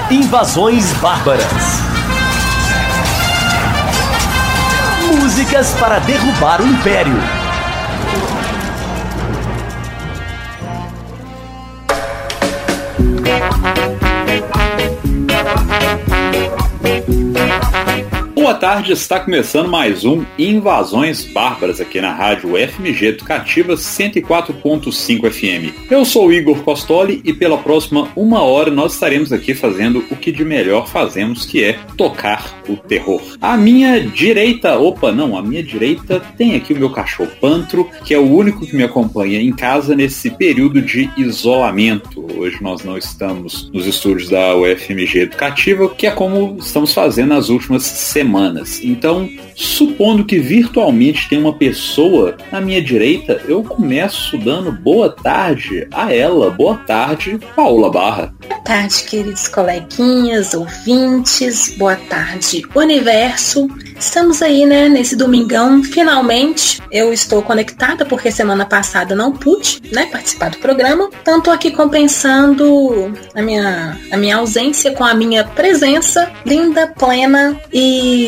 Invasões Bárbaras. Músicas para derrubar o Império. Boa tarde, está começando mais um Invasões Bárbaras aqui na rádio FMG Educativa 104.5 FM. Eu sou o Igor Costoli e pela próxima 1 hora nós estaremos aqui fazendo o que de melhor fazemos, que é tocar o terror. À minha direita tem aqui o meu cachorro Pantro, que é o único que me acompanha em casa nesse período de isolamento. Hoje nós não estamos nos estúdios da UFMG Educativa, que é como estamos fazendo nas últimas semanas. Então, supondo que virtualmente tem uma pessoa na minha direita, eu começo dando boa tarde a ela. Boa tarde, Paola Barra. Boa tarde, queridos coleguinhas, ouvintes. Boa tarde, universo. Estamos aí, nesse domingão. Finalmente, eu estou conectada, porque semana passada não pude, participar do programa. Então, estou aqui compensando a minha ausência com a minha presença linda, plena, e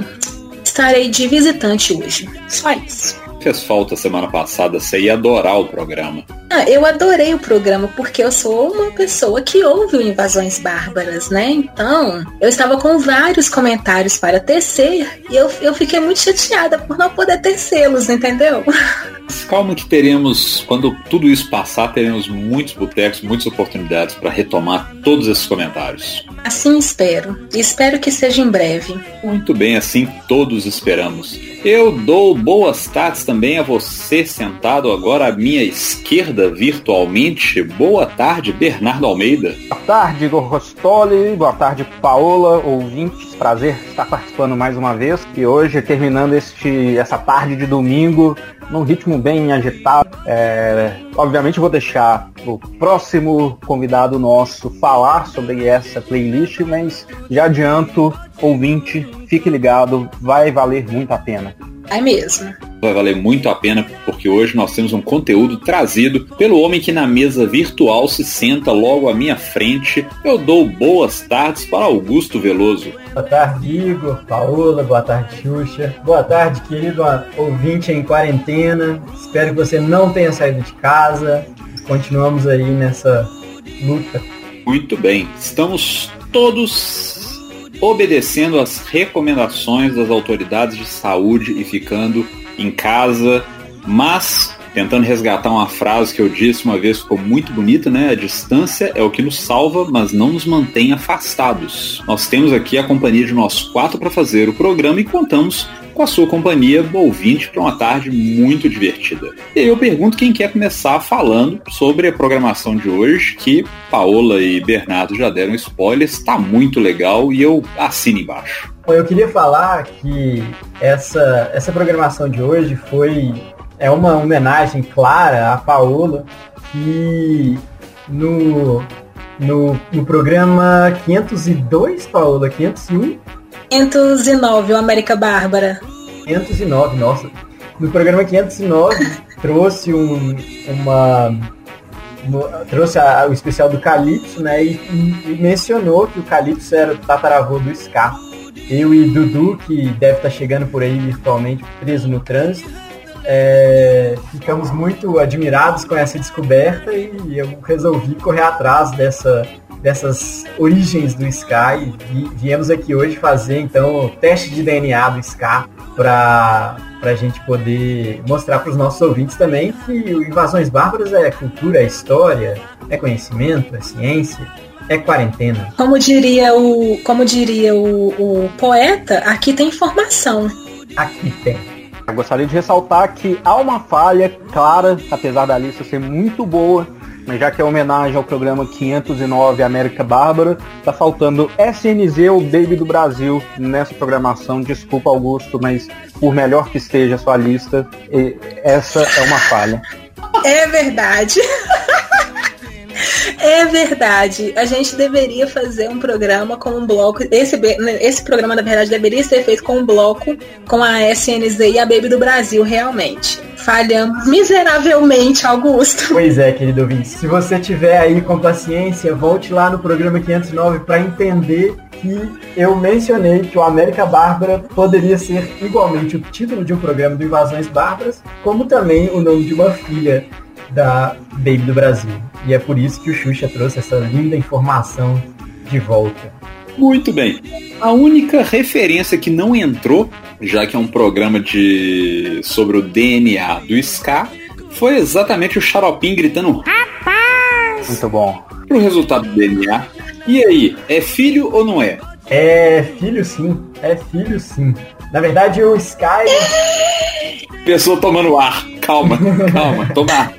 estarei de visitante hoje. Só isso. Fez falta semana passada, você ia adorar o programa. Eu adorei o programa porque eu sou uma pessoa que ouve o Invasões Bárbaras, Então, eu estava com vários comentários para tecer e eu fiquei muito chateada por não poder tecê-los, entendeu? Calma que teremos, quando tudo isso passar, teremos muitos botecos, muitas oportunidades para retomar todos esses comentários. Assim espero. E espero que seja em breve. Muito bem, assim todos esperamos. Eu dou boas tardes também a você sentado agora à minha esquerda virtualmente. Boa tarde, Bernardo Almeida. Boa tarde, Igor Costoli. Boa tarde, Paola, ouvintes. Prazer estar participando mais uma vez. E hoje, terminando essa tarde de domingo, num ritmo bem agitado. Obviamente vou deixar o próximo convidado nosso falar sobre essa playlist, mas já adianto, ouvinte, fique ligado, vai valer muito a pena. É mesmo. Vai valer muito a pena, porque hoje nós temos um conteúdo trazido pelo homem que na mesa virtual se senta logo à minha frente. Eu dou boas tardes para Augusto Veloso. Boa tarde, Igor, Paola, boa tarde, Xuxa. Boa tarde, querido ouvinte em quarentena. Espero que você não tenha saído de casa. Continuamos aí nessa luta. Muito bem, estamos todos obedecendo às recomendações das autoridades de saúde e ficando em casa, mas tentando resgatar uma frase que eu disse uma vez, ficou muito bonita, A distância é o que nos salva, mas não nos mantém afastados. Nós temos aqui a companhia de nós 4 para fazer o programa e contamos com a sua companhia, ouvinte, para uma tarde muito divertida. E aí eu pergunto quem quer começar falando sobre a programação de hoje, que Paola e Bernardo já deram spoilers, está muito legal e eu assino embaixo. Eu queria falar que essa programação de hoje é uma homenagem clara à Paola, que no programa 502, Paola, 501? 509, o América Bárbara. 509, nossa. No programa 509, trouxe trouxe o especial do Calypso, e mencionou que o Calypso era o tataravô do ska. Eu e Dudu, que deve estar chegando por aí virtualmente, preso no trânsito, ficamos muito admirados com essa descoberta e eu resolvi correr atrás dessas origens do ska e viemos aqui hoje fazer então o teste de DNA do ska para a gente poder mostrar para os nossos ouvintes também que o Invasões Bárbaras é cultura, é história, é conhecimento, é ciência, é quarentena. Como diria o poeta, aqui tem informação. Aqui tem. Eu gostaria de ressaltar que há uma falha clara, apesar da lista ser muito boa, mas já que é homenagem ao programa 509 América Bárbara, tá faltando SNZ, o Baby do Brasil, nessa programação. Desculpa, Augusto, mas por melhor que esteja a sua lista, essa é uma falha. É verdade. É verdade. A gente deveria fazer um programa com um bloco. Esse programa, na verdade, deveria ser feito com um bloco com a SNZ e a Baby do Brasil, realmente. Falhamos miseravelmente, Augusto. Pois é, querido ouvinte. Se você tiver aí com paciência, volte lá no programa 509 para entender que eu mencionei que o América Bárbara poderia ser igualmente o título de um programa do Invasões Bárbaras, como também o nome de uma filha da Baby do Brasil. E é por isso que o Xuxa trouxe essa linda informação de volta. Muito bem. A única referência que não entrou, já que é um programa sobre o DNA do ska, foi exatamente o Xaropim gritando "Rapaz!" Muito bom. Pro resultado do DNA. E aí, é filho ou não é? É filho sim, é filho sim. Na verdade, o Sky... Pessoa tomando ar. Calma, toma ar.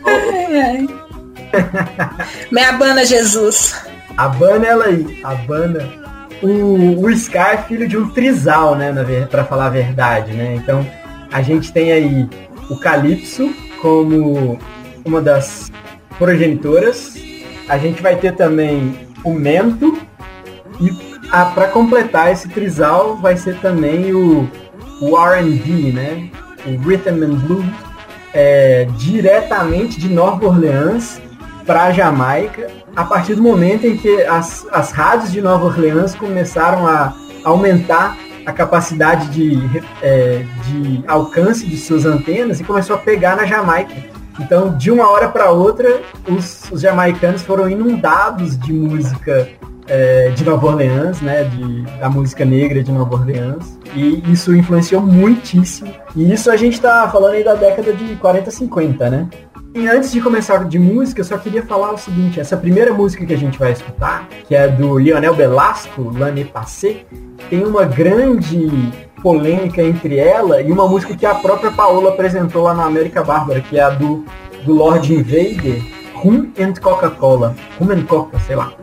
Me abana, Jesus. Abana ela aí, abana. O Sky é filho de um trisal, né, pra falar a verdade, né? Então, a gente tem aí o Calypso como uma das progenitoras. A gente vai ter também o Mento. E para completar esse trisal vai ser também o R&B, né? O Rhythm and Blues, diretamente de Nova Orleans para a Jamaica, a partir do momento em que as rádios de Nova Orleans começaram a aumentar a capacidade de alcance de suas antenas e começou a pegar na Jamaica. Então, de uma hora para outra, os jamaicanos foram inundados de música de Nova Orleans, né, da música negra de Nova Orleans, e isso influenciou muitíssimo. E isso a gente está falando aí da década de 40, 50, né? E antes de começar de música, eu só queria falar o seguinte: essa primeira música que a gente vai escutar, que é do Lionel Belasco, L'Année Passée, tem uma grande polêmica entre ela e uma música que a própria Paola apresentou lá na América Bárbara, que é a do Lord Invader, Rum and Coca-Cola. Rum and Coca, sei lá.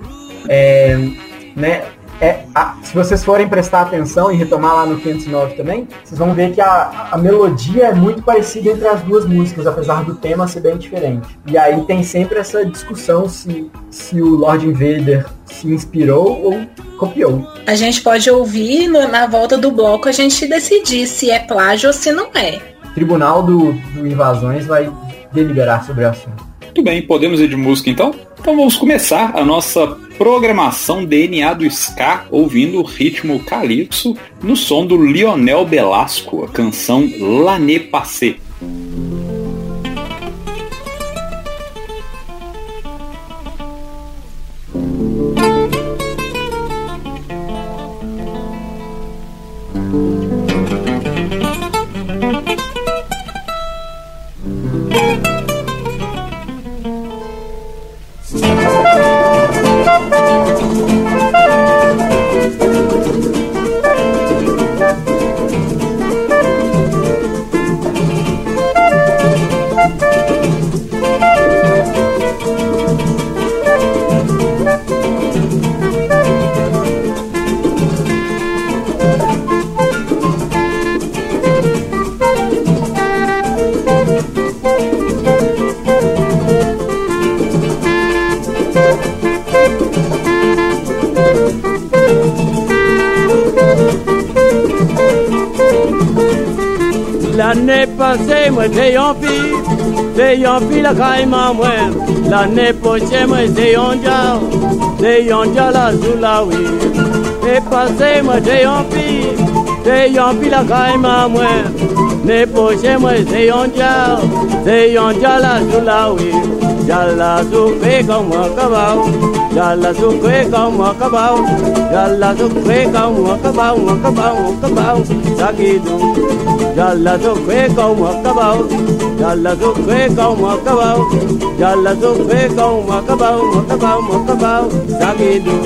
Se vocês forem prestar atenção e retomar lá no 509 também, vocês vão ver que a melodia é muito parecida entre as duas músicas, apesar do tema ser bem diferente. E aí tem sempre essa discussão se o Lord Invader se inspirou ou copiou. A gente pode ouvir na volta do bloco a gente decidir se é plágio ou se não é. O Tribunal do Invasões vai deliberar sobre o assunto. Muito bem, podemos ir de música então? Então vamos começar a nossa programação DNA do ska ouvindo o ritmo calypso no som do Lionel Belasco, a canção L'Année Passée. L'année passée, moi j'ai un fille la caïma moi. L'année prochaine, moi j'ai un dia la zoulaoui. Et passée, moi j'ai un fille la caïma moi. L'année prochaine, moi j'ai un dia la zoulaoui. Jalla souffre comme un cabao, jalla souffre comme un cabao, jalla souffre comme un cabao, saquidou. Jalla souffre comme un cabao, jalla souffre comme un cabao, jalla souffre comme un cabao, saquidou.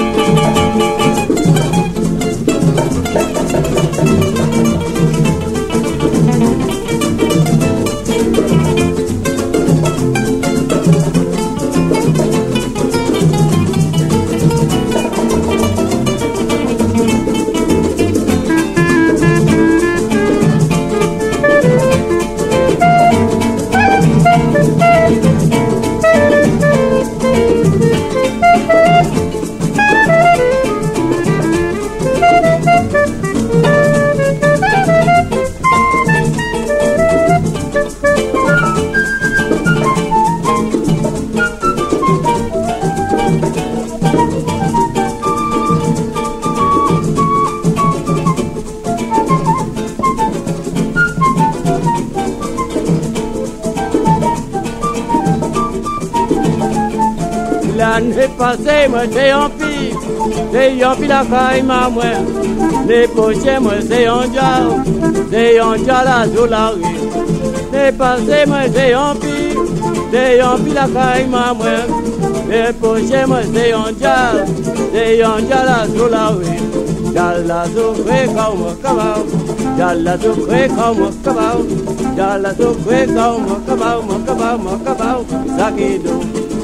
passé, moi c'est un pi la caille ma moi. Les pochés, moi c'est un dia la sous la rue. Les passé, moi c'est un pi la caille ma moi. Les pochés, moi c'est un dia la sous la rue. Jalla sukre kauma kabau, jalla sukre kauma kabau, jalla sukre kauma kabau, zakido.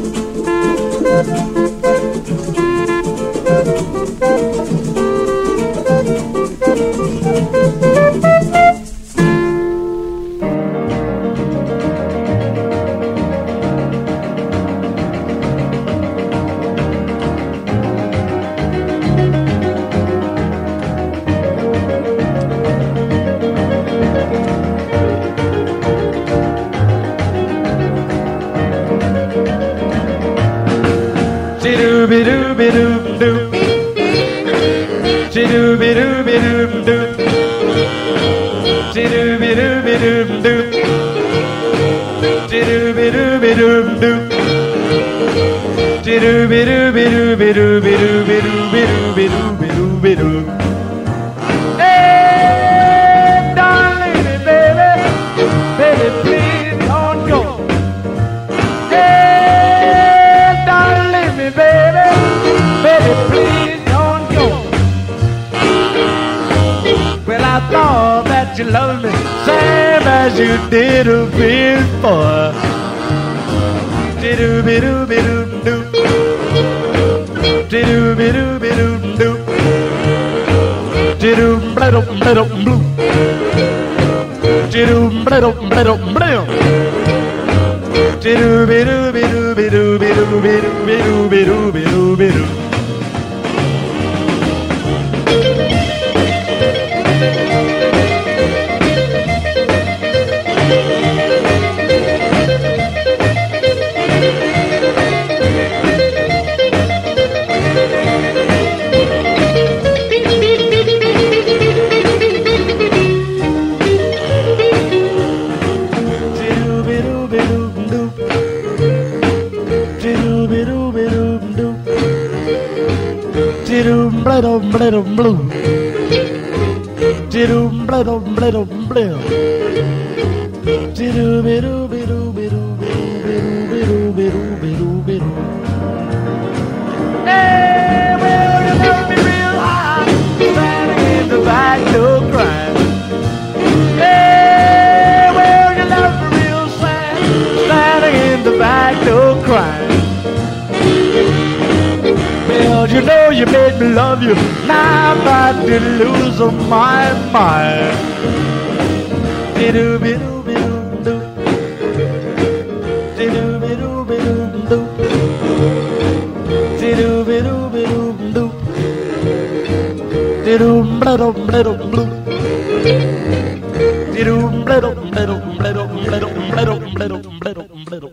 You love me same as you did before. Doo-be-doo-be-doo-doo. Doo-be-doo-be-doo-doo. Doo-be-doo-be-doo-blue. Doo-be-doo-be-doo-blue. Doo-be-doo-be-doo-be-doo-be-doo-be-doo-be-doo-be-doo-be-doo. Blue. Didum bladum bladum blue. Didum bidu bidu bidu bidu bidu bidu bidu. Hey, well, you love me real high, standing in the back door crying. Hey, well, you love me real sad, standing in the back door crying. Well, you know you made me love you. Now I'm about to lose my mind. Bidu bidu bidu do. Bidu bidu bidu do. Bidu bidu bidu do. Bidu bidu bidu blue. Bidu bidu bidu bidu bidu bidu bidu bidu bidu.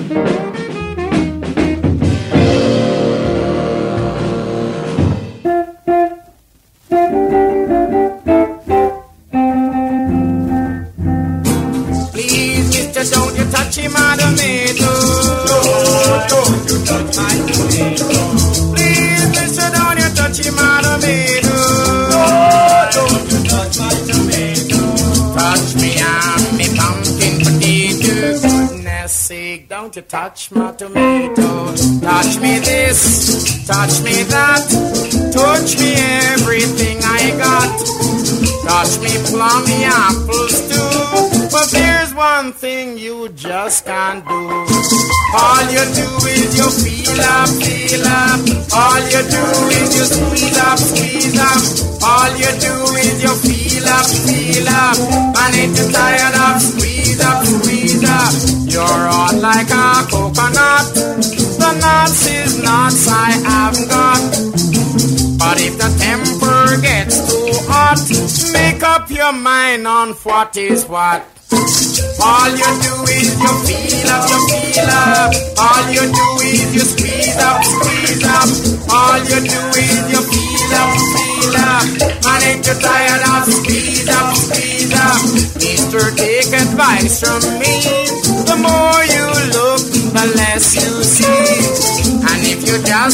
Don't you touch my tomato. Touch me this, touch me that. Touch me everything I got. Touch me plummy apples too. But there's one thing you just can't do. All you do is you feel up, feel up. All you do is you squeeze up, squeeze up. All you do is you feel up, feel up. And if you're tired of squeeze up, squeeze up, you're hot like a coconut. The nuts is nuts I haven't got. But if the temper gets too hot, make up your mind on what is what. All you do is you feel up, you feel up. All you do is you squeeze up, squeeze up. All you do is you feel up, feel up. And if you're tired of squeeze up, squeeze up, Mister, take advice from me. The more you look, the less you see. And if you just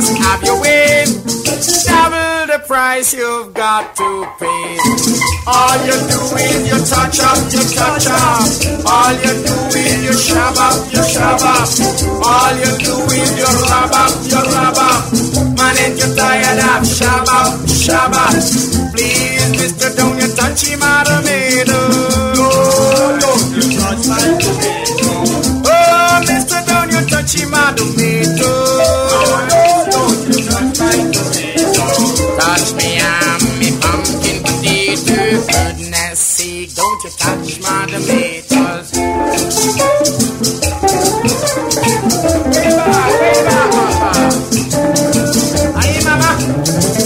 have your way. Double the price you've got to pay. All you do is you touch up, you touch up. All you do is you shove up, you shove up. All you do is you rub up, you rub up. Man, ain't you tired of shove up, shove up? Please, mister, don't you touch him out of me, don't you touch my tomato. Oh, mister, don't you touch him out of me, don't you touch my tomato. Touch me, I'm me pumpkin potato. Goodness sake, don't you touch my tomatoes. Aye, mama.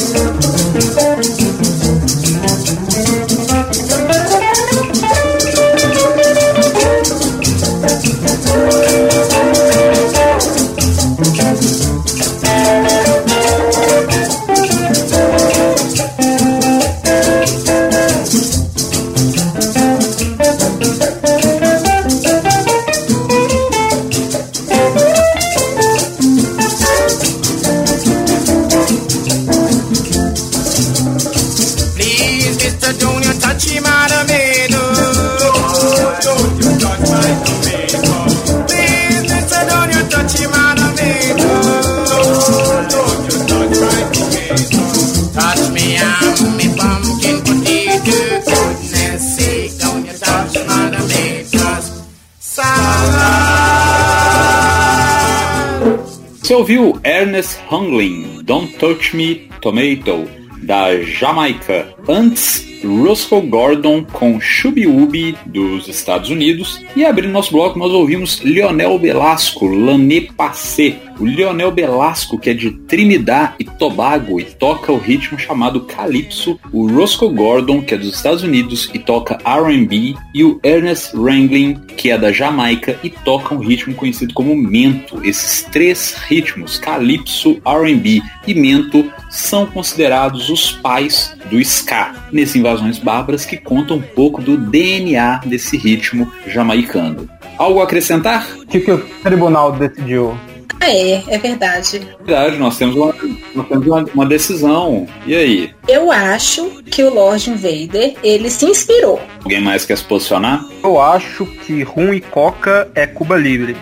Você ouviu Ernest Hungling, Don't Touch Me Tomato, da Jamaica. Antes, Roscoe Gordon com Chubby Wubby, dos Estados Unidos. E abrindo nosso bloco, nós ouvimos Lionel Belasco, L'Année Passée. O Lionel Belasco, que é de Trinidad e Tobago e toca o ritmo chamado Calypso. O Roscoe Gordon, que é dos Estados Unidos e toca R&B. E o Ernest Hungling, que é da Jamaica e toca um ritmo conhecido como mento. Esses três ritmos, Calypso, R&B e mento, são considerados os pais do ska, nesse Invasões Bárbaras, que conta um pouco do DNA desse ritmo jamaicano. Algo a acrescentar? O que o tribunal decidiu? É verdade. Verdade, nós temos uma decisão. E aí? Eu acho que o Lord Invader, ele se inspirou. Alguém mais quer se posicionar? Eu acho que rum e coca é Cuba Libre.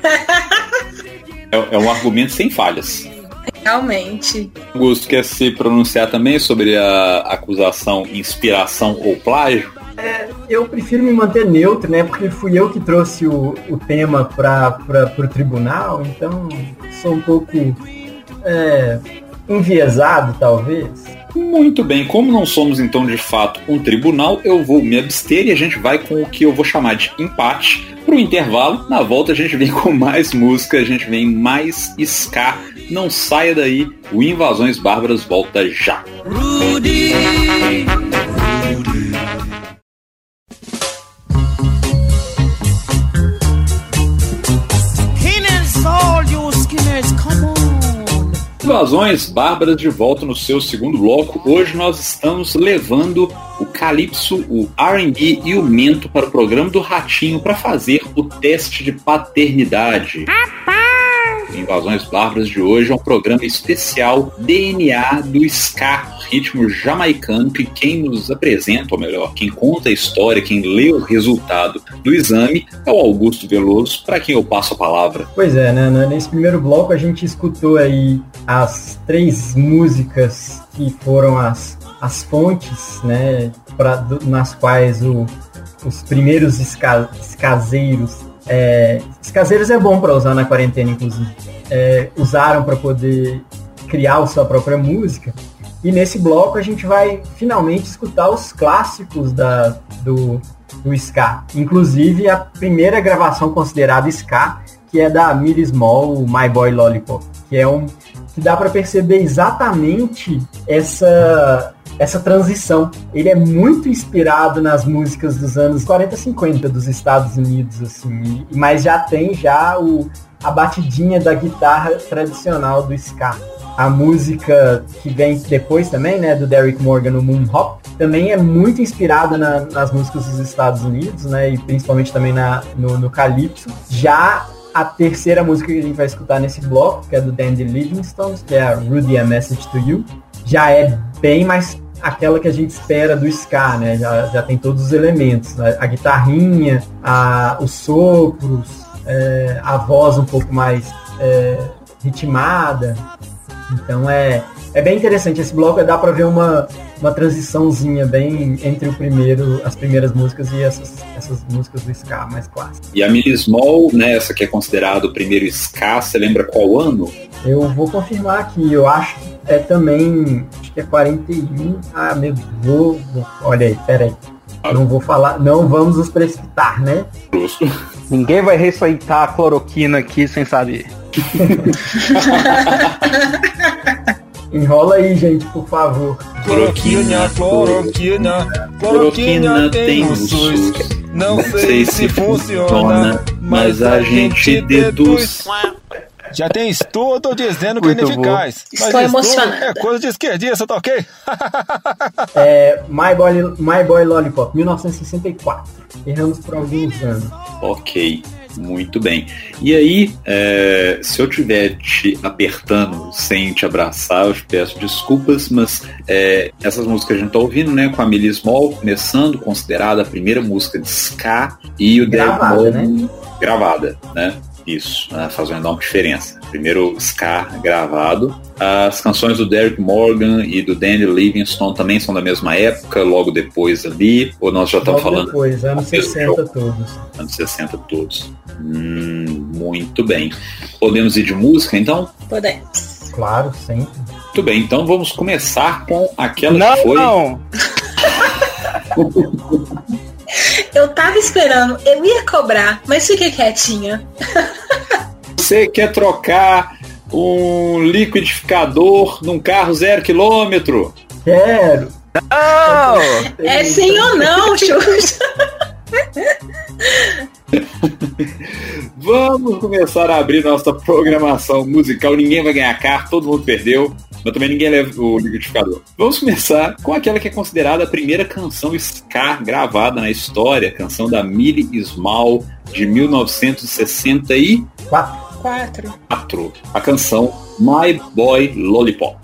É um argumento sem falhas. Realmente. Augusto, quer se pronunciar também sobre a acusação, inspiração ou plágio? Eu prefiro me manter neutro, né? Porque fui eu que trouxe o tema para o tribunal, então sou um pouco enviesado, talvez. Muito bem, como não somos então de fato um tribunal, eu vou me abster e a gente vai com o que eu vou chamar de empate. Pro intervalo, na volta a gente vem com mais música, a gente vem mais ska. Não saia daí, o Invasões Bárbaras volta já. Rudy. Invasões Bárbaras de volta no seu segundo bloco. Hoje nós estamos levando o Calypso, o R&B e o mento para o programa do Ratinho para fazer o teste de paternidade. Invasões Bárbaras de hoje é um programa especial DNA do ska, ritmo jamaicano, que quem nos apresenta, ou melhor, quem conta a história, quem lê o resultado do exame é o Augusto Veloso, para quem eu passo a palavra. Pois é, né? Nesse primeiro bloco a gente escutou aí as 3 músicas que foram as fontes, né, nas quais os primeiros escaseiros, escaseiros é bom para usar na quarentena, inclusive, usaram para poder criar a sua própria música. E nesse bloco a gente vai finalmente escutar os clássicos do ska, inclusive a primeira gravação considerada ska, que é da Millie Small, My Boy Lollipop, que dá para perceber exatamente essa transição. Ele é muito inspirado nas músicas dos anos 40, 50 dos Estados Unidos, assim, mas já tem a batidinha da guitarra tradicional do ska. A música que vem depois também, né, do Derrick Morgan, no Moon Hop, também é muito inspirada nas músicas dos Estados Unidos, né, e principalmente também no Calypso. Já a terceira música que a gente vai escutar nesse bloco, que é do Dandy Livingstone, que é a Rudy A Message to You, já é bem mais aquela que a gente espera do ska, né? Já tem todos os elementos, a guitarrinha, os sopros, a voz um pouco mais ritmada. Então é bem interessante esse bloco, dá pra ver uma transiçãozinha bem entre as primeiras músicas e essas músicas do ska mais clássicas. E a Millie Small, né, essa que é considerada o primeiro ska, você lembra qual ano? Eu vou confirmar aqui, eu acho que é também, acho que é 41, meu Deus, olha aí, peraí. Não vou falar, não vamos nos precipitar, né? Justo. Ninguém vai receitar a cloroquina aqui sem saber. Enrola aí, gente, por favor. Cloroquina tem um SUS. Não sei se funciona, mas a gente deduz. Já tem estudo dizendo que é ineficaz. Estou emocionada. É coisa de esquerdista, tá ok? My Boy Lollipop, 1964. Erramos por alguns anos. Ok, muito bem. E aí, se eu estiver te apertando sem te abraçar, eu te peço desculpas, mas essas músicas que a gente tá ouvindo, né, com a Millie Small começando, considerada a primeira música de ska, e o Derek Morgan, gravada, né? Isso, faz uma enorme diferença. Primeiro ska gravado. As canções do Derek Morgan e do Dandy Livingstone também são da mesma época, logo depois ali, ou nós já estamos falando? Depois, anos 60 todos. Anos 60 todos. Muito bem. Podemos ir de música, então? Podemos. Claro, sempre. Muito bem, então vamos começar com aquela que foi... Não! Eu tava esperando, eu ia cobrar, mas fiquei quietinha. Você quer trocar um liquidificador num carro 0 km? Quero! Não! É sim ou não, Xuxa? Vamos começar a abrir nossa programação musical. Ninguém vai ganhar carro, todo mundo perdeu, mas também ninguém leva o liquidificador. Vamos começar com aquela que é considerada a primeira canção ska gravada na história, a canção da Millie Small, de 1964. A canção My Boy Lollipop.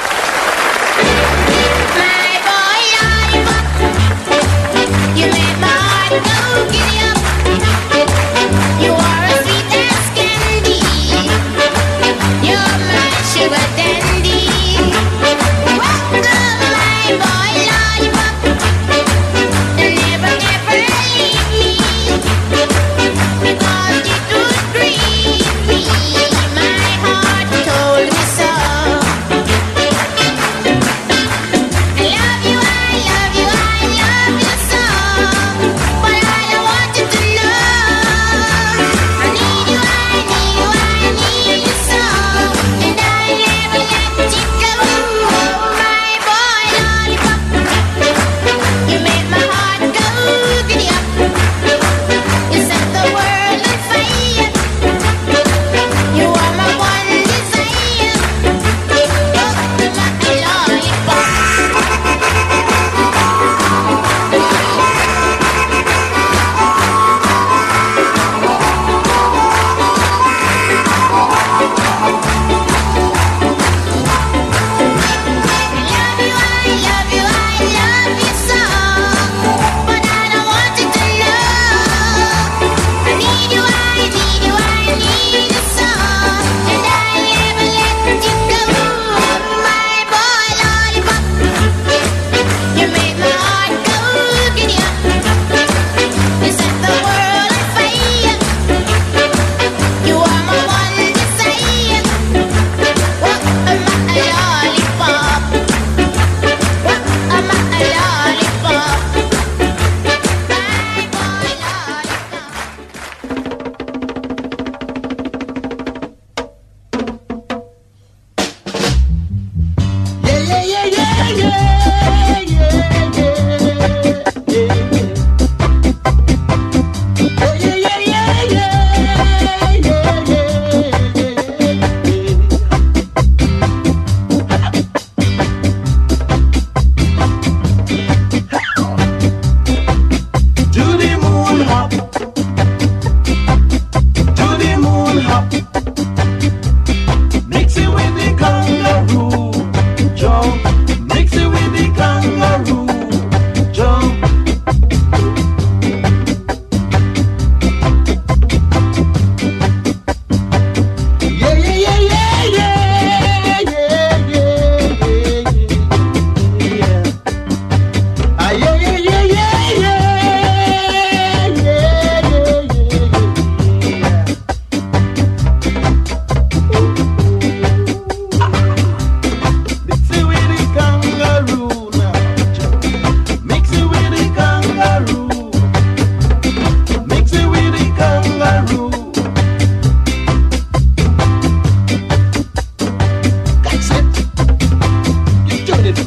moon hop.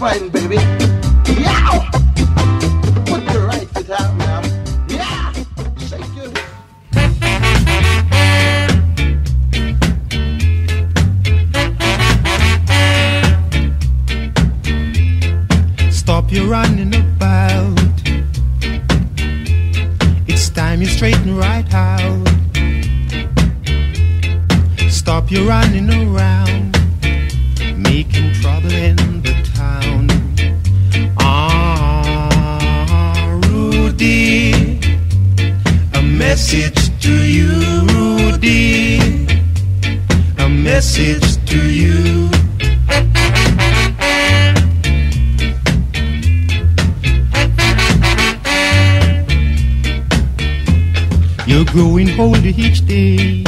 fighting, baby. Yeah! Put your right foot out now. Yeah! Shake your... Stop your running about. It's time you straighten right out. Stop your running around, making trouble in the town. Ah, Rudy, a message to you, Rudy, a message to you. You're growing older each day.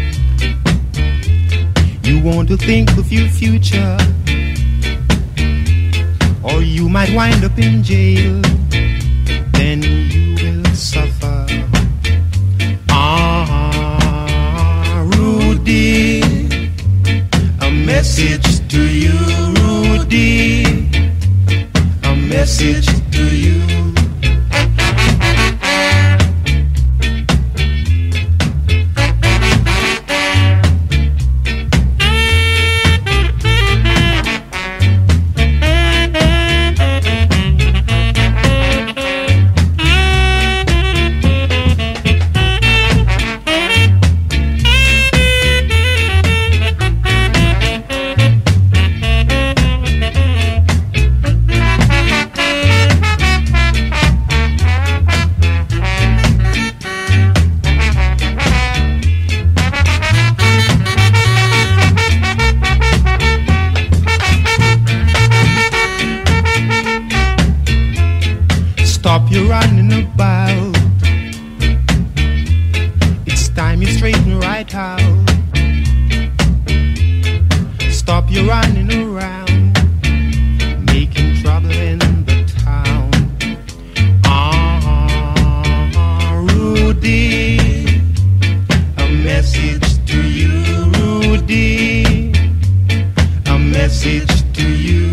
You want to think of your future, or you might wind up in jail. Then you will suffer. Ah, Rudy, a message to you, Rudy, a message to you. Stop your running about. It's time you straighten right out. Stop your running around, making trouble in the town. Ah, Rudy, a message to you, Rudy, a message to you.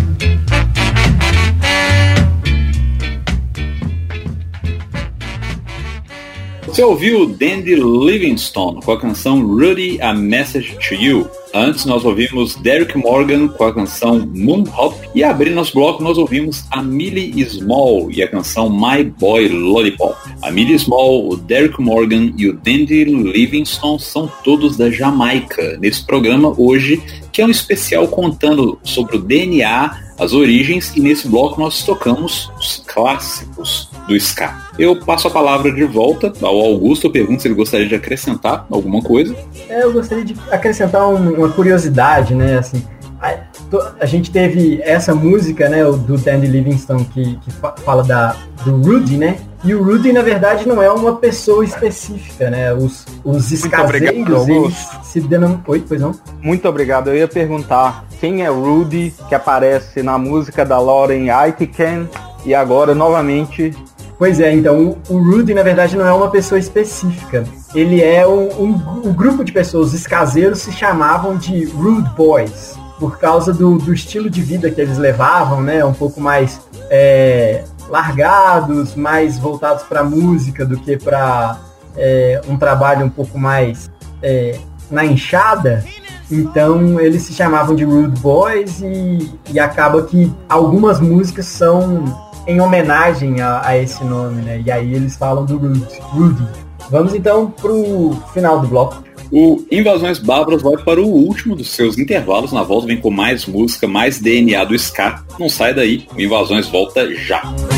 Você ouviu Dandy Livingstone com a canção Rudy, A Message to You. Antes nós ouvimos Derrick Morgan com a canção Moon Hop. E abrindo nosso bloco nós ouvimos a Millie Small e a canção My Boy Lollipop. A Millie Small, o Derrick Morgan e o Dandy Livingstone são todos da Jamaica. Nesse programa hoje, que é um especial contando sobre o DNA, as origens, e nesse bloco nós tocamos os clássicos do ska. Eu passo a palavra de volta ao Augusto, eu pergunto se ele gostaria de acrescentar alguma coisa. Eu gostaria de acrescentar uma curiosidade, né, assim, a gente teve essa música, né, do Dandy Livingstone que fala do Rudy, né, e o Rudy, na verdade, não é uma pessoa específica, né, os escaseiros, eles se denominam... Oi, pois não? Muito obrigado, eu ia perguntar quem é Rudy, que aparece na música da Lauren Aitken, e agora, novamente... Pois é, então, o Rudy, na verdade, não é uma pessoa específica. Ele é um grupo de pessoas, os escaseiros se chamavam de Rude Boys, por causa do estilo de vida que eles levavam, né, um pouco mais largados, mais voltados para a música do que para um trabalho um pouco mais na enxada. Então, eles se chamavam de Rude Boys e acaba que algumas músicas são em homenagem a esse nome, né? E aí eles falam do Rudy. Vamos então pro final do bloco. O Invasões Bárbaras vai para o último dos seus intervalos. Na volta vem com mais música, mais DNA do ska. Não sai daí, o Invasões volta já.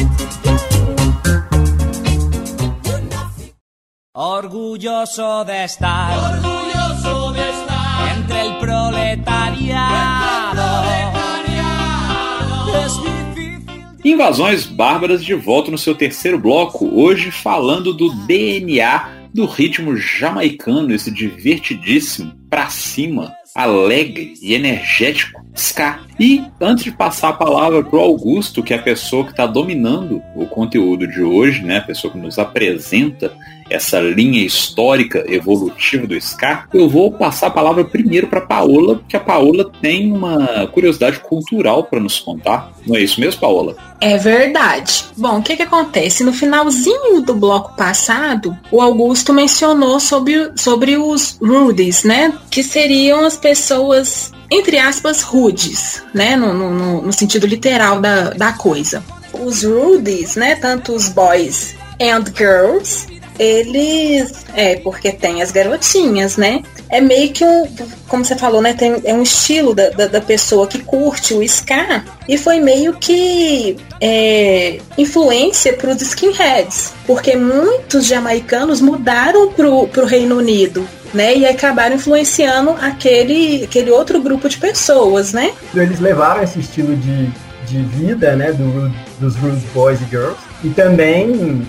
Orgulloso de estar entre el proletariado. Invasões Bárbaras de volta no seu terceiro bloco, hoje falando do DNA do ritmo jamaicano, esse divertidíssimo, pra cima, alegre e energético ska. E antes de passar a palavra para o Augusto, que é a pessoa que está dominando o conteúdo de hoje, né, a pessoa que nos apresenta essa linha histórica evolutiva do ska, eu vou passar a palavra primeiro para Paola, porque a Paola tem uma curiosidade cultural para nos contar. Não é isso mesmo, Paola? É verdade. Bom, o que acontece? No finalzinho do bloco passado, o Augusto mencionou sobre os rudes, né? Que seriam as pessoas, entre aspas, rudes, né? No sentido literal da coisa. Os rudes, né? Tanto os boys and girls, eles... porque tem as garotinhas, né? É meio que como você falou, né? É um estilo da pessoa que curte o ska, e foi meio que influência para os skinheads, porque muitos jamaicanos mudaram pro Reino Unido, né? E acabaram influenciando aquele outro grupo de pessoas, né? Eles levaram esse estilo de vida, né? Dos Rude Boys e Girls, e também...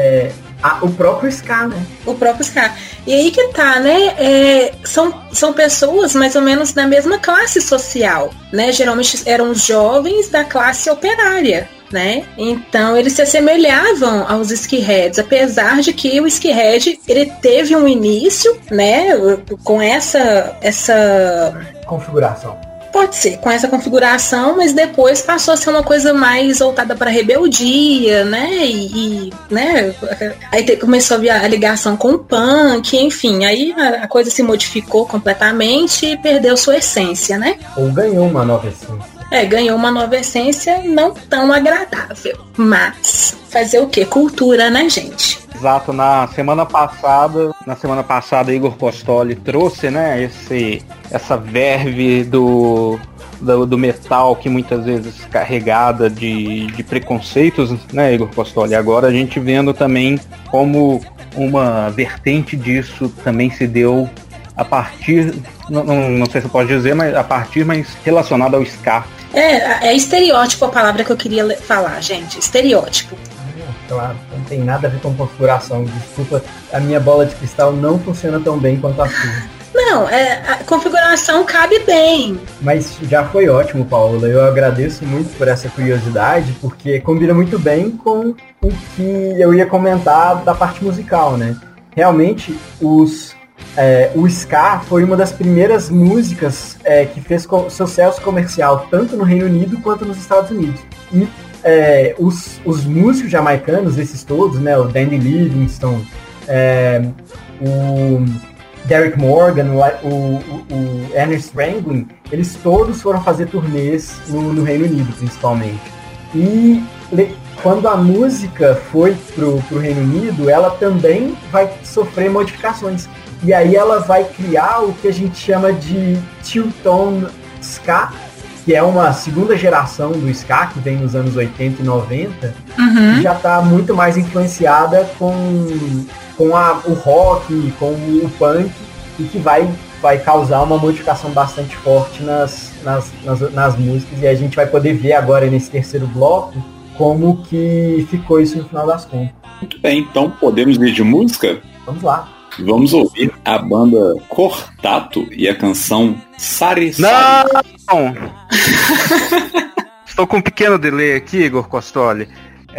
o próprio ska, né? O próprio ska. E aí que tá, né? São pessoas mais ou menos da mesma classe social, né? Geralmente eram jovens da classe operária, né? Então eles se assemelhavam aos skinheads, apesar de que o skinhead, ele teve um início, né? Com essa configuração. Pode ser, com essa configuração, mas depois passou a ser uma coisa mais voltada para rebeldia, né? Né? Aí começou a vir a ligação com o punk, enfim, aí a coisa se modificou completamente e perdeu sua essência, né? Ou ganhou uma nova essência. Ganhou uma nova essência não tão agradável, mas fazer o quê? Cultura, né, gente? Exato, na semana passada, Igor Costoli trouxe, né, essa verve do metal que muitas vezes carregada de preconceitos, né, Igor Costoli. Agora a gente vendo também como uma vertente disso também se deu a partir, não sei se eu posso dizer, mas relacionado ao ska. É estereótipo a palavra que eu queria falar, gente, estereótipo. Claro, não tem nada a ver com configuração. Desculpa, a minha bola de cristal não funciona tão bem quanto a sua. Não, a configuração cabe bem. Mas já foi ótimo, Paola. Eu agradeço muito por essa curiosidade, porque combina muito bem com o que eu ia comentar da parte musical, né? Realmente, o ska foi uma das primeiras músicas que fez sucesso comercial, tanto no Reino Unido quanto nos Estados Unidos. E os músicos jamaicanos, esses todos, né, o Dandy Livingstone, o Derrick Morgan, o Ernest Ranglin, eles todos foram fazer turnês no Reino Unido, principalmente. E quando a música foi pro Reino Unido, ela também vai sofrer modificações. E aí ela vai criar o que a gente chama de two-tone ska, que é uma segunda geração do ska, que vem nos anos 80 e 90, que já está muito mais influenciada com o rock, com o punk, e que vai causar uma modificação bastante forte nas músicas, e a gente vai poder ver agora nesse terceiro bloco como que ficou isso no final das contas. Muito bem, então podemos ir de música? Vamos lá. Vamos ouvir a banda Cortato e a canção Sari Sari. Não! Estou com um pequeno delay aqui, Igor Costoli.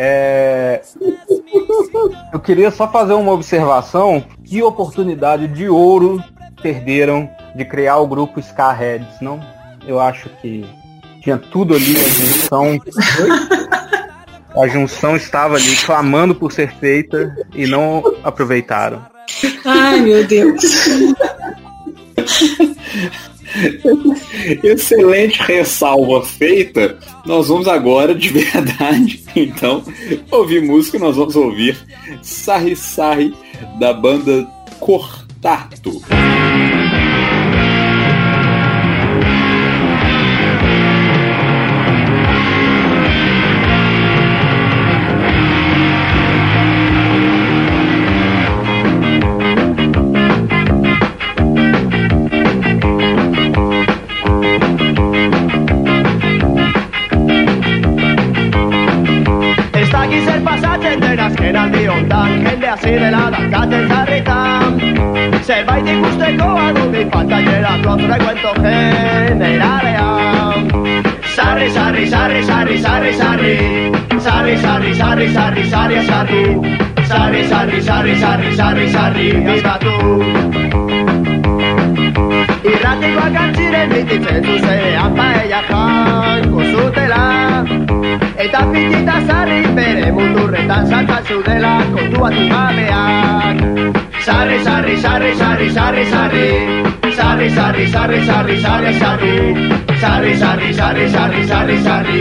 Eu queria só fazer uma observação. Que oportunidade de ouro perderam de criar o grupo Ska Heads, não? Eu acho que tinha tudo ali, a junção estava ali clamando por ser feita e não aproveitaram. Ai, meu Deus. Excelente ressalva feita. Nós vamos agora, de verdade, então, ouvir música. Nós vamos ouvir Sarri Sarri, da banda Cortato. Zerbait ikusteko adun falta jera, klotz frecuento generalean. Sarri, sarri, sarri, sarri, sarri, sarri. Sarri, sarri, sarri, sarri, sarri, sarri. Sarri, sarri, sarri, sarri, sarri, sarri, viva tu. Irratikoak antziren bititzen zuzenean paellak kozutela. Eta pitita sarri bere muturretan saltatu dela kontuatu gabeak. Sarri, sarri, sarri, sarri, sarri, sarri. Sarri, sarri, sarri, sarri, sarri, sarri. Sarri, sarri, sarri, sarri, sarri, sarri.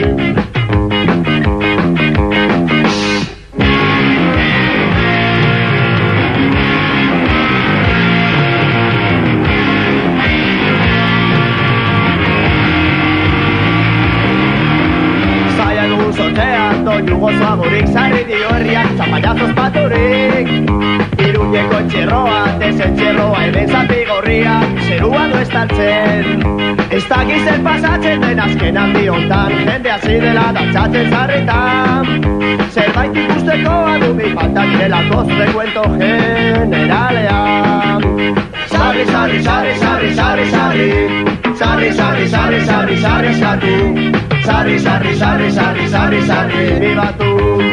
Jugoso agurik sarri dio herriak zapallazos paturik. Iruñeko txerroa, desentxerroa, hemen zapigorriak zerua du estaltzen. Ez dakizen pasatzen den azken handi hontan, jende hasi dela dantzatzen zarritan. Zerbait ikusteko adumi faltak direlako zure kuento generalean. Sarri, sarri, sarri, sarri, sarri, sarri. Sarri, sarri, sarri, sarri, sarri, sarri. Sarri, sarri, sarri, sarri, sarri, sarri, viva tu.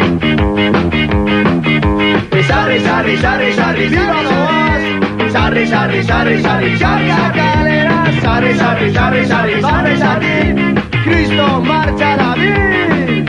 Sarri, sarri, sarri, sarri, viva los. Sarri, sarri, sarri, sarri, sarri, calera. Sarri, sarri, sarri, sarri, sarri, sarri. Cristo marcha David.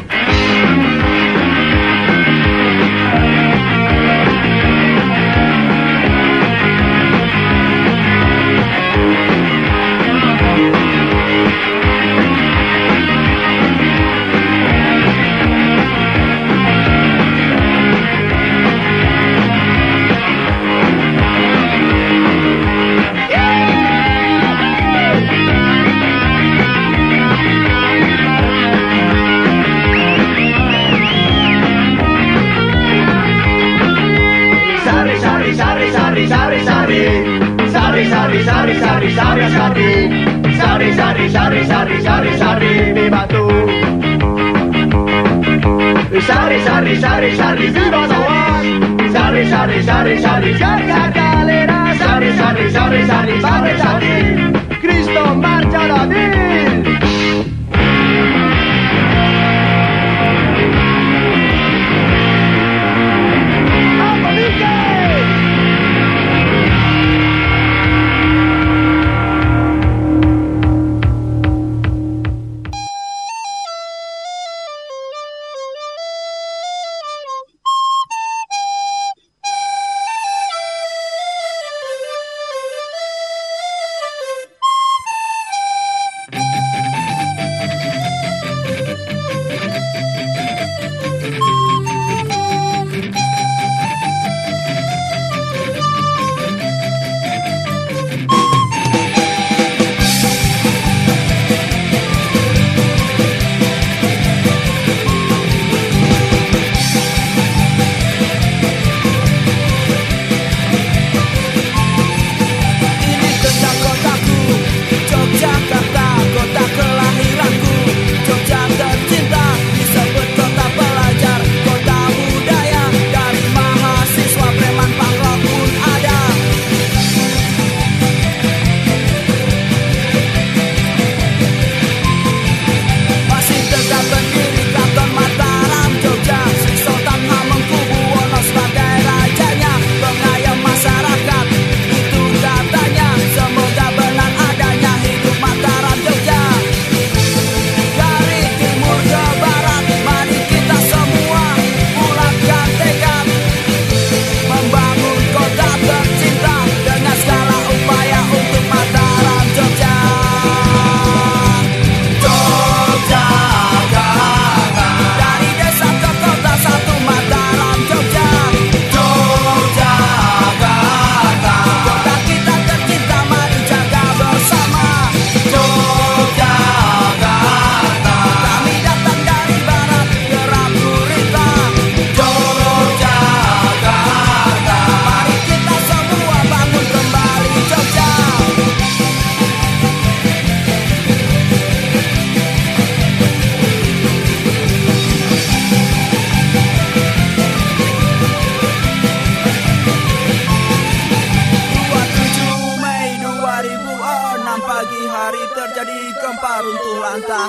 Sarri, sarri, sarri, sarri. Sarri, sarri, sarri, sarri, sarri, sarri, viva tu. Sarri, sarri, sarri, sarri, viva los. Sarri, sarri, sarri, sarri, sarri, calera. Sarri, sarri, sarri, sarri, sarri, sarri. Cristo marcha David.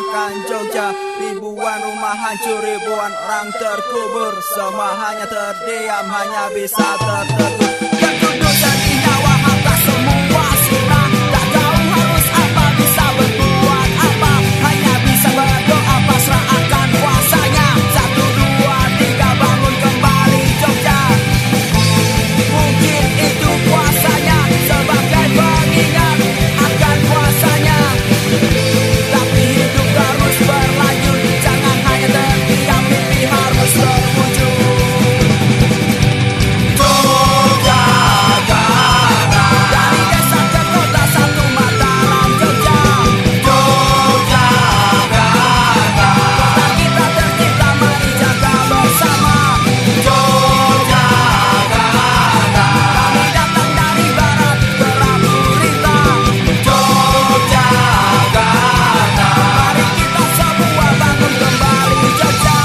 menyusahkan Jogja. Ribuan rumah hancur, ribuan orang terkubur. Semua hanya terdiam, hanya bisa tertegun. Penduduk jadi nyawa harta semua sunnah. Tak tahu harus apa, bisa berbuat apa. Hanya bisa berdoa pasrah akan kuasanya. 1, 2, 3 bangun kembali Jogja. Mungkin itu kuasanya sebagai pengingat akan kuasanya. Tapi hidup harus berlanjut, jangan hanya terdiam, mimpi harus terwujud. Dari desa ke kota satu Mataram Jogja. Kota kita tercipta, mari jaga bersama. Kami datang dari barat, berabu rita. Mari kita semua bangun kembali Jogja.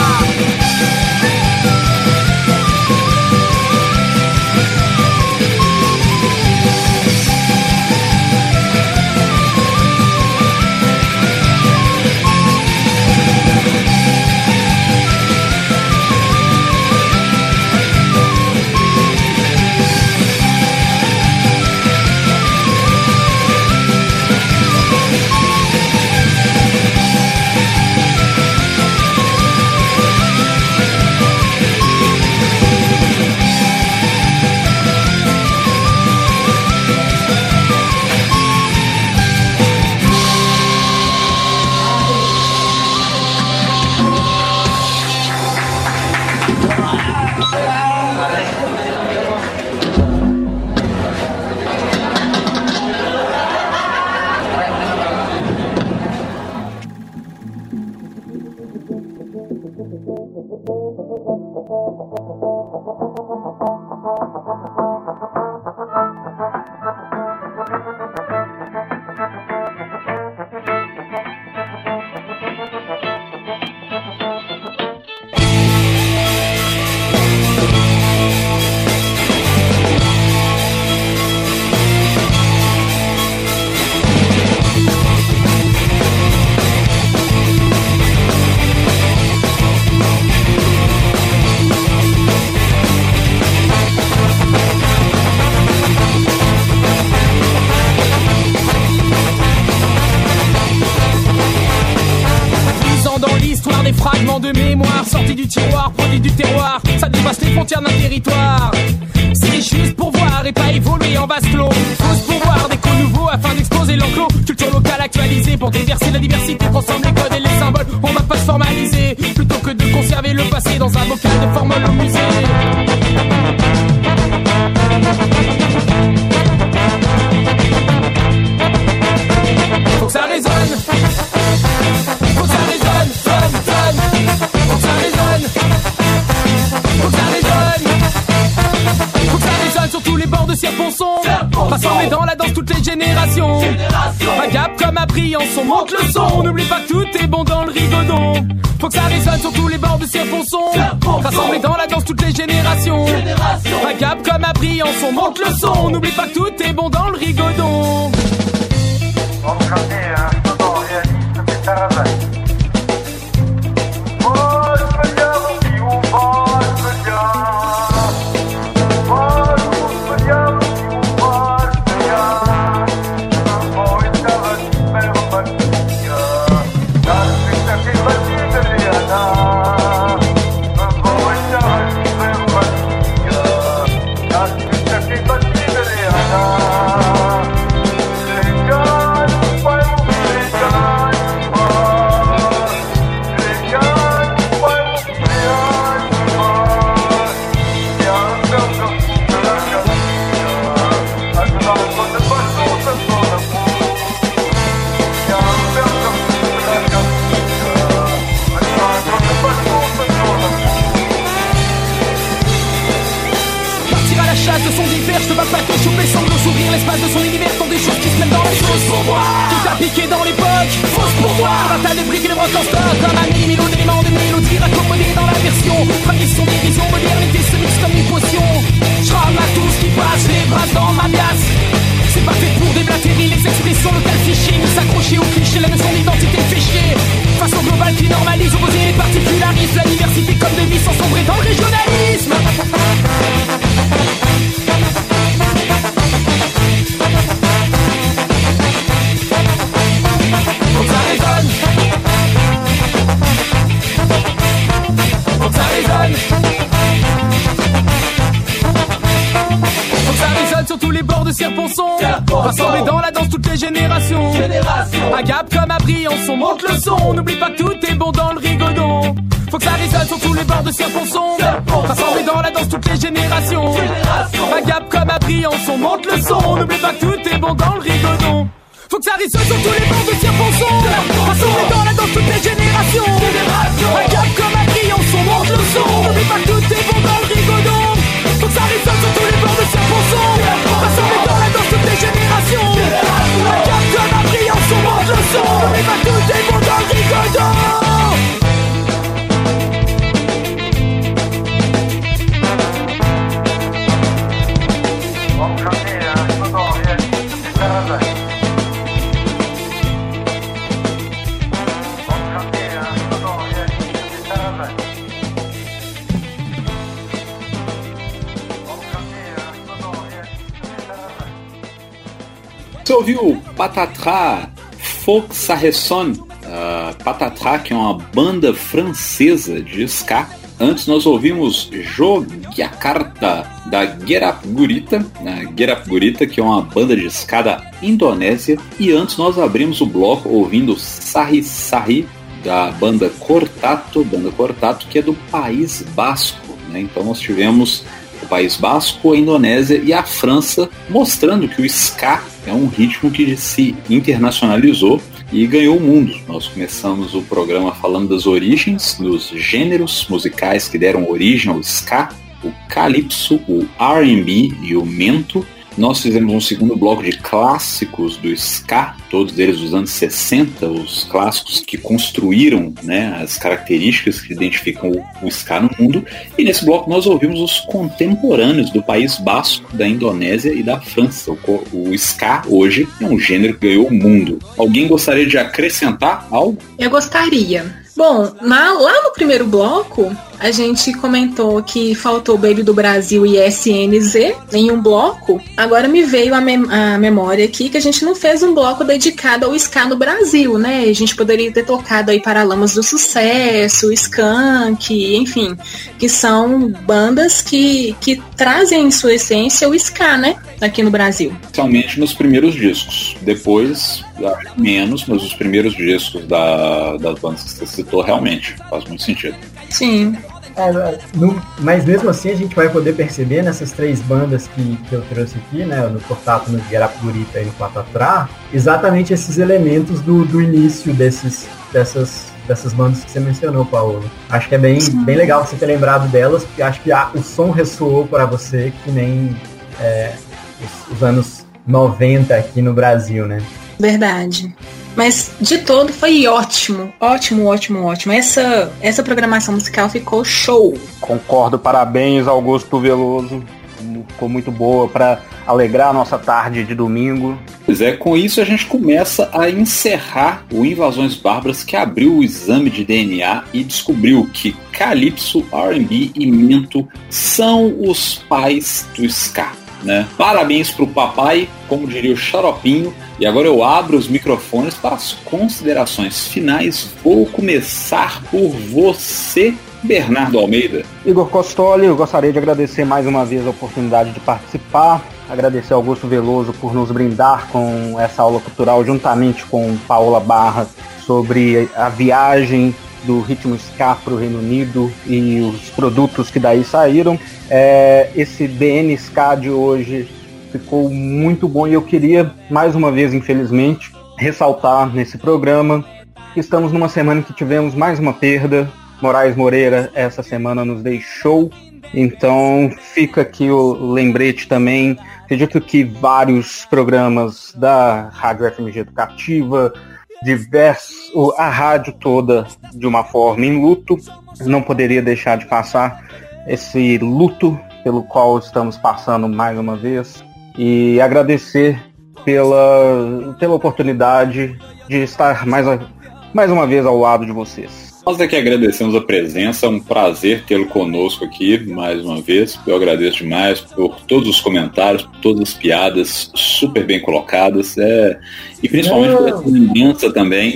Fragments de mémoire sortis du tiroir, produits du terroir. Ça dépasse les frontières d'un territoire. C'est juste pour voir et pas évoluer en vase clos. Fausse pour voir des codes nouveaux afin d'exposer l'enclos. Culture locale actualisée pour déverser la diversité. Transforme les codes et les symboles, on va pas se formaliser. Plutôt que de conserver le passé dans un bocal de formol au musée. Faut que ça résonne. Faut que ça résonne, sonne, sonne. Faut que ça résonne. Faut que ça résonne. Faut que ça résonne sur tous les bords de Cirponçon. Rassemblés dans la danse toutes les générations. Un gap comme à Briançon, monte le son. N'oublie pas que tout est bon dans le rigodon. Faut que ça résonne sur tous les bords de Cirponçon. Rassemblés dans la danse toutes les générations. Un gap comme à Briançon, monte le son. N'oublie pas que tout est bon dans le rigodon. On va chanter un slogan réaliste mais Tarazan. L'espace de son univers sont des choses qui se mettent dans les choses pour voir. Tout a piqué dans l'époque, fausse pour voir. Un tas de briques et de brocs en stock. Comme un mille d'éléments, des mélodies raccommodées dans la version. Tradition, division, modernité se mixe comme une potion. Je ramasse tout ce qui passe, les bras dans ma pièce. C'est pas fait pour déblatérer les expressions locales fichiers. Nous s'accrocher au cliché, la notion d'identité fait chier. normalise, on et particularise la diversité comme devise sans sombrer dans le régionalisme. Faut que ça résonne. Faut que ça résonne. Faut que ça résonne sur tous les bords de Serponçon. Rassemblés dans la danse toutes les générations. À Gap comme à Briançon, monte le son. N'oublie pas que tout est bon dans le rigodon. Faut que ça résonne sur tous les bords de Serponçon. Rassemblés dans la danse toutes les générations. À Gap comme à Briançon, monte le son. N'oublie pas que tout est bon dans le rigodon. Faut que ça résonne sur tous les bords de Serponçon. Rassemblés dans la danse toutes les générations. À Gap comme à Briançon, monte le son. N'oublie pas que tout est bon dans le rigodon. Faut que ça résonne sur tous les bords de Serponçon. Rassemblés dans la danse toutes les générations. À Gap comme à Briançon, monte le son. N'oublie pas que tout est bon dans le rigodon. Você ouviu Patatras, Faut que ça résonne, Patatras, que é uma banda francesa de ska. Antes nós ouvimos Yogyakarta, da Get Up Gurita, Get Up Gurita, que é uma banda de ska da Indonésia. E antes nós abrimos o bloco ouvindo Sarri Sarri, da banda Cortato, que é do País Basco, né? Então nós tivemos o País Basco, a Indonésia e a França, mostrando que o ska é um ritmo que se internacionalizou e ganhou o mundo. Nós começamos o programa falando das origens, dos gêneros musicais que deram origem ao ska, o calypso, o R&B e o mento. Nós fizemos um segundo bloco de clássicos do ska, todos eles dos anos 60, os clássicos que construíram, né, as características que identificam o ska no mundo. E nesse bloco nós ouvimos os contemporâneos do País Basco, da Indonésia e da França. O ska hoje é um gênero que ganhou o mundo. Alguém gostaria de acrescentar algo? Eu gostaria. Bom, lá no primeiro bloco, a gente comentou que faltou Baby do Brasil e SNZ em um bloco. Agora me veio a memória aqui que a gente não fez um bloco dedicado ao ska no Brasil, né? A gente poderia ter tocado aí Paralamas do Sucesso, Skank, enfim, que são bandas que trazem em sua essência o ska, né? Aqui no Brasil. Especialmente nos primeiros discos. Depois, menos, mas os primeiros discos das bandas que você citou realmente faz muito sentido. Sim. Mas mesmo assim a gente vai poder perceber nessas três bandas que eu trouxe aqui, né, no Cortato, no Get Up Gurita e no Patatras, exatamente esses elementos do início dessas bandas que você mencionou, Paulo. Acho que é bem legal você ter lembrado delas, porque acho que o som ressoou para você que nem os anos 90 aqui no Brasil, né? Verdade. Mas de todo foi ótimo. Essa programação musical ficou show. Concordo, parabéns Augusto Veloso. Ficou muito boa para alegrar a nossa tarde de domingo. Pois é, com isso a gente começa a encerrar o Invasões Bárbaras, que abriu o exame de DNA e descobriu que calypso, R&B e mento são os pais do ska, né? Parabéns pro papai, como diria o Xaropinho. E agora eu abro os microfones para as considerações finais. Vou começar por você, Bernardo Almeida. Igor Costoli, eu gostaria de agradecer mais uma vez a oportunidade de participar. Agradecer ao Augusto Veloso por nos brindar com essa aula cultural, juntamente com Paola Barra, sobre a viagem do ritmo ska para o Reino Unido e os produtos que daí saíram. Esse BN Ska de hoje ficou muito bom e eu queria, mais uma vez, infelizmente, ressaltar nesse programa que estamos numa semana que tivemos mais uma perda. Moraes Moreira essa semana nos deixou, então fica aqui o lembrete também. Acredito que vários programas da Rádio FMG Educativa, a rádio toda de uma forma em luto, não poderia deixar de passar esse luto pelo qual estamos passando mais uma vez. E agradecer pela oportunidade de estar mais uma vez ao lado de vocês. Nós aqui agradecemos a presença, é um prazer tê-lo conosco aqui mais uma vez. Eu agradeço demais por todos os comentários, por todas as piadas super bem colocadas, e principalmente por essa lembrança também.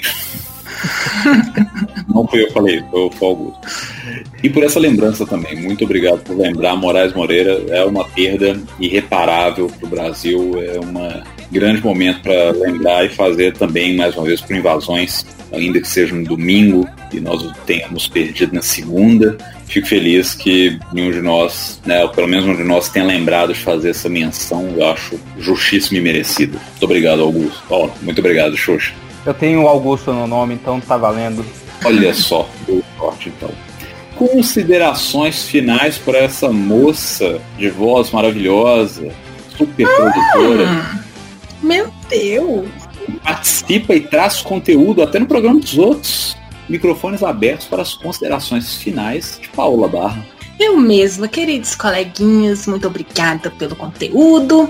Não fui eu que falei, foi o Augusto. E por essa lembrança também, muito obrigado por lembrar. Moraes Moreira é uma perda irreparável para o Brasil, é um grande momento para lembrar e fazer também, mais uma vez, por Invasões, ainda que seja no domingo e nós o tenhamos perdido na segunda. Fico feliz que nenhum de nós, ou pelo menos um de nós, tenha lembrado de fazer essa menção. Eu acho justíssimo e merecido. Muito obrigado, Augusto. Muito obrigado, Xuxa. Eu tenho o Augusto no nome, então tá valendo. Olha só, deu sorte então. Considerações finais para essa moça de voz maravilhosa, super produtora. Meu Deus! Participa e traz conteúdo até no programa dos outros. Microfones abertos para as considerações finais de Paola Barra. Eu mesma, queridos coleguinhas, muito obrigada pelo conteúdo.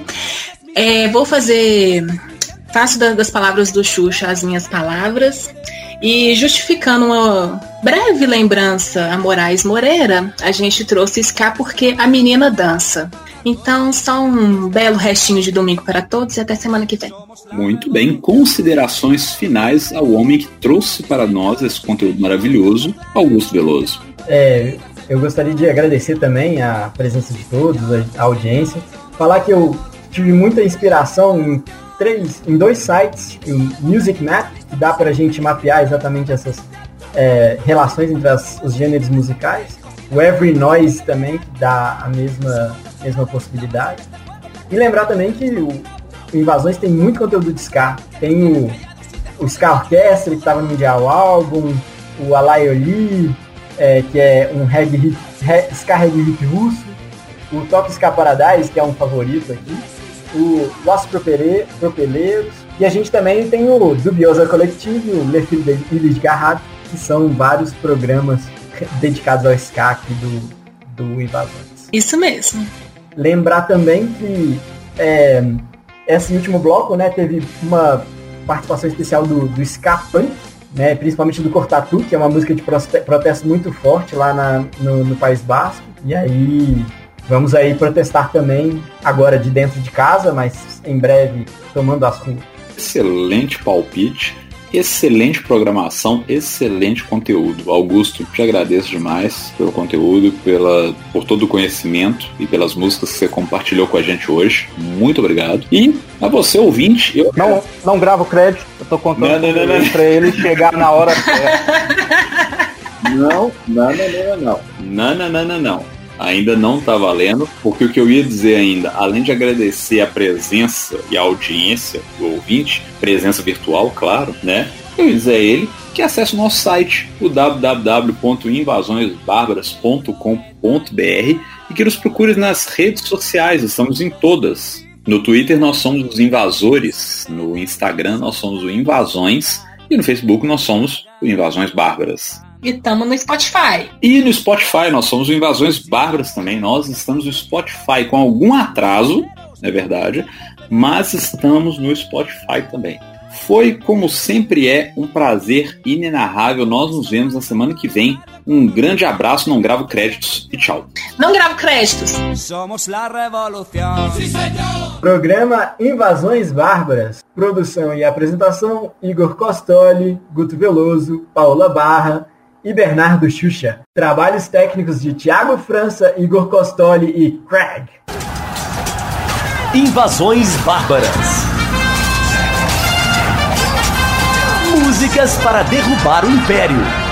Faço das palavras do Xuxa as minhas palavras. E justificando uma breve lembrança a Moraes Moreira, a gente trouxe ska porque a menina dança. Então, só um belo restinho de domingo para todos e até semana que vem. Muito bem, considerações finais ao homem que trouxe para nós esse conteúdo maravilhoso, Augusto Veloso. Eu gostaria de agradecer também a presença de todos, a audiência. Falar que eu tive muita inspiração em 2 sites, o Music Map, que dá para a gente mapear exatamente essas relações entre os gêneros musicais, o Every Noise também, que dá a mesma possibilidade, e lembrar também que o Invasões tem muito conteúdo de ska, tem o Ska Orquestra, que estava no Mundial Album, o Alayoli, que é um ska reggae hit russo, o Top Ska Paradise, que é um favorito aqui, o Los Propeleiros, e a gente também tem o Dubiosa Collective, o Le Fil de Ilha de Garrato, que são vários programas dedicados ao ska aqui do Invasões. Isso mesmo. Lembrar também que esse último bloco, teve uma participação especial do Ska Punk, principalmente do Cortatu, que é uma música de protesto muito forte lá no País Basco, e aí vamos aí protestar também, agora de dentro de casa, mas em breve tomando as ruas. Excelente palpite, excelente programação, excelente conteúdo. Augusto, te agradeço demais pelo conteúdo, por todo o conhecimento e pelas músicas que você compartilhou com a gente hoje. Muito obrigado. E a você, ouvinte... Não gravo crédito, eu tô contando para ele chegar na hora certa. Não. Ainda não tá valendo, porque o que eu ia dizer ainda, além de agradecer a presença e a audiência do ouvinte, presença virtual, claro, eu ia dizer a ele que acesse o nosso site, o www.invasõesbarbaras.com.br, e que nos procure nas redes sociais, estamos em todas. No Twitter nós somos os Invasores, no Instagram nós somos o Invasões, e no Facebook nós somos o Invasões Bárbaras. E estamos no Spotify. E no Spotify nós somos o Invasões Bárbaras também. Nós estamos no Spotify com algum atraso, é verdade, mas estamos no Spotify também. Foi, como sempre um prazer inenarrável. Nós nos vemos na semana que vem. Um grande abraço, não gravo créditos e tchau. Não gravo créditos. Somos la revolución. Sí, señor. Programa Invasões Bárbaras. Produção e apresentação, Igor Costoli, Guto Veloso, Paola Barra e Bernardo Xuxa. Trabalhos técnicos de Thiago França, Igor Costoli e Craig. Invasões Bárbaras. Músicas para derrubar o Império.